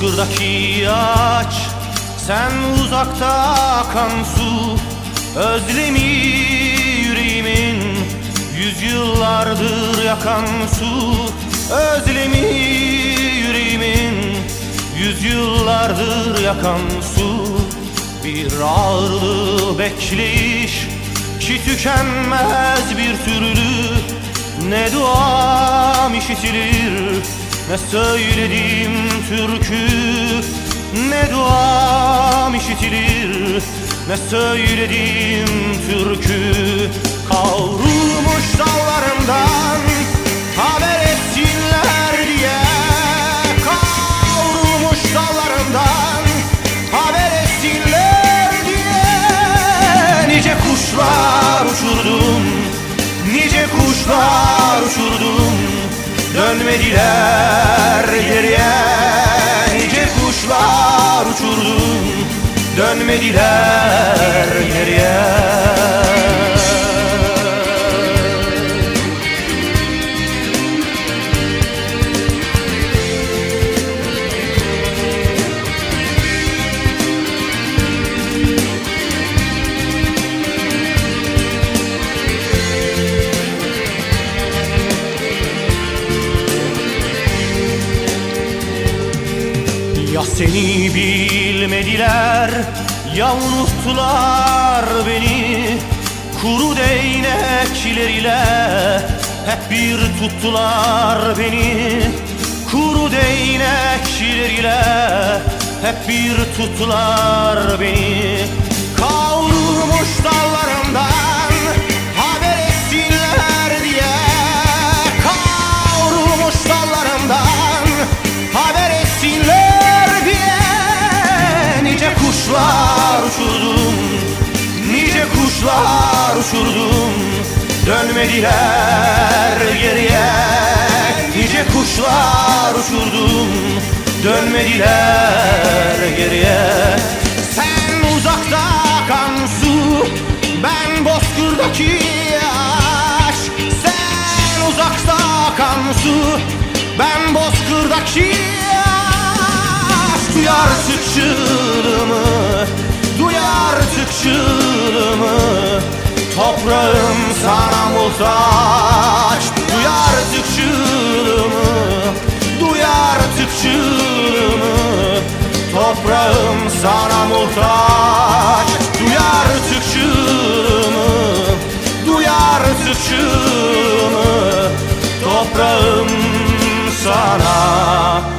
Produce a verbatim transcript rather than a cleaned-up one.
bozkırdaki ağaç, sen uzakta akan su, özlemi yüreğimin yüzyıllardır yakan su, özlemi yüreğimin yüzyıllardır yakan su. Bir ağırlı bekleyiş ki tükenmez bir türlü, ne duam işitilir ne söylediğim türkü, ne duam işitilir ne söylediğim türkü. Kavrulmuş dallarımdan haber etsinler diye, kavrulmuş dallarımdan haber etsinler diye, nice kuşlar uçurdum, nice kuşlar uçurdum, dönmediler geriye. Nice kuşlar uçurdum, dönmediler geriye. Ya seni bilmediler, ya unuttular beni, kuru değnekler ile hep bir tuttular beni, kuru değnekler ile hep bir tuttular beni. Kavrulmuş dallarımdan haber etsinler diye, kavrulmuş dallarımdan haber etsinler. Nice kuşlar uçurdum, nice kuşlar uçurdum, dönmediler geriye. Nice kuşlar uçurdum, dönmediler geriye. Sen uzakta akan su, ben bozkırdaki ağaç. Sen uzakta akan su, ben bozkırdaki ağaç. Duy artık çığlığımı, duy artık çığlığımı, toprağım sana muhtaç. Duy artık çığlığımı, duy artık çığlığımı, toprağım sana muhtaç. Duy artık çığlığımı, duy artık çığlığımı, toprağım sana